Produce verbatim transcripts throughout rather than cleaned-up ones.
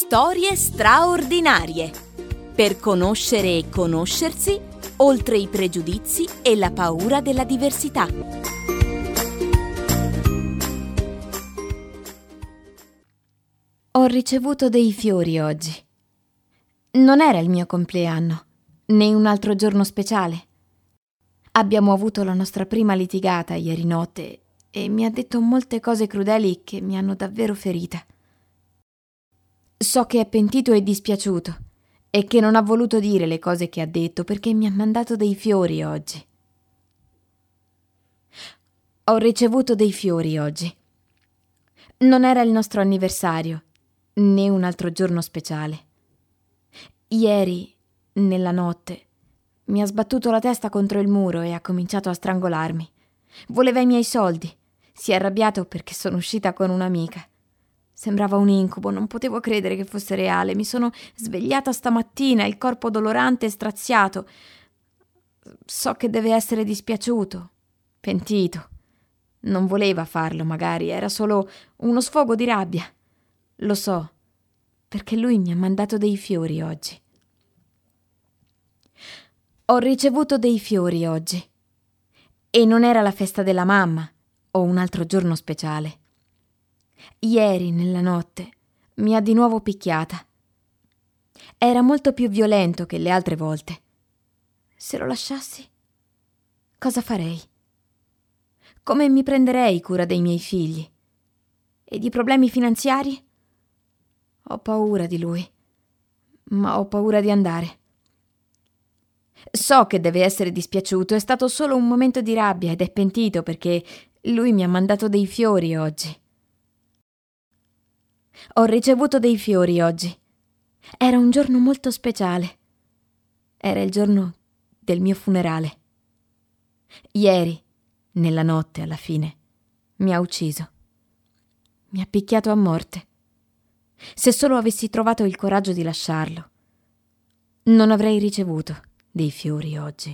Storie straordinarie. Per conoscere e conoscersi, oltre i pregiudizi e la paura della diversità. Ho ricevuto dei fiori oggi. Non era il mio compleanno, né un altro giorno speciale. Abbiamo avuto la nostra prima litigata ieri notte e mi ha detto molte cose crudeli che mi hanno davvero ferita. So che è pentito e dispiaciuto e che non ha voluto dire le cose che ha detto perché mi ha mandato dei fiori oggi. Ho ricevuto dei fiori oggi. Non era il nostro anniversario, né un altro giorno speciale. Ieri, nella notte, mi ha sbattuto la testa contro il muro e ha cominciato a strangolarmi. Voleva i miei soldi. Si è arrabbiato perché sono uscita con un'amica. Sembrava un incubo, non potevo credere che fosse reale. Mi sono svegliata stamattina, il corpo dolorante e straziato. So che deve essere dispiaciuto, pentito. Non voleva farlo, magari, era solo uno sfogo di rabbia. Lo so, perché lui mi ha mandato dei fiori oggi. Ho ricevuto dei fiori oggi. E non era la festa della mamma o un altro giorno speciale. Ieri, nella notte, mi ha di nuovo picchiata. Era molto più violento che le altre volte. Se lo lasciassi, cosa farei? Come mi prenderei cura dei miei figli? E di problemi finanziari? Ho paura di lui, ma ho paura di andare. So che deve essere dispiaciuto, è stato solo un momento di rabbia ed è pentito perché lui mi ha mandato dei fiori oggi. Ho ricevuto dei fiori oggi. Era un giorno molto speciale. Era il giorno del mio funerale. Ieri, nella notte, alla fine, mi ha ucciso. Mi ha picchiato a morte. Se solo avessi trovato il coraggio di lasciarlo, non avrei ricevuto dei fiori oggi.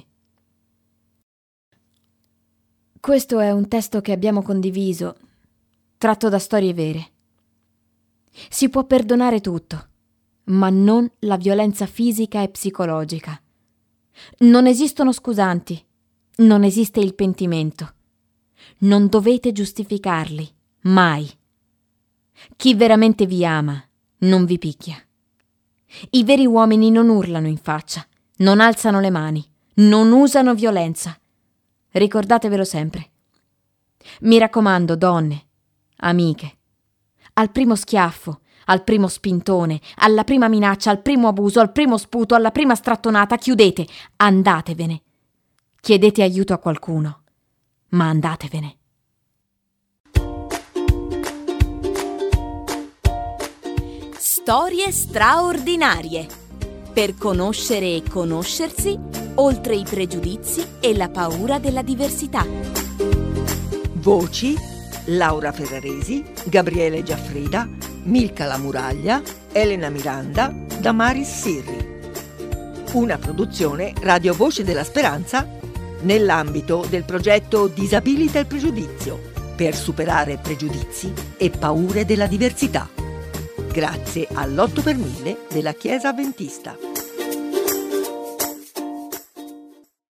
Questo è un testo che abbiamo condiviso, tratto da storie vere. Si può perdonare tutto, ma non la violenza fisica e psicologica. Non esistono scusanti, non esiste il pentimento. Non dovete giustificarli, mai. Chi veramente vi ama non vi picchia. I veri uomini non urlano in faccia, non alzano le mani, non usano violenza. Ricordatevelo sempre. Mi raccomando, donne, amiche, al primo schiaffo, al primo spintone, alla prima minaccia, al primo abuso, al primo sputo, alla prima strattonata, chiudete, andatevene. Chiedete aiuto a qualcuno, ma andatevene. Storie straordinarie. Per conoscere e conoscersi, oltre i pregiudizi e la paura della diversità. Voci: Laura Ferraresi, Gabriele Giaffrida, Milka La Muraglia, Elena Miranda, Damaris Sirri. Una produzione Radio Voce della Speranza nell'ambito del progetto Disabilita il pregiudizio per superare pregiudizi e paure della diversità. Grazie all'otto per mille della Chiesa Avventista.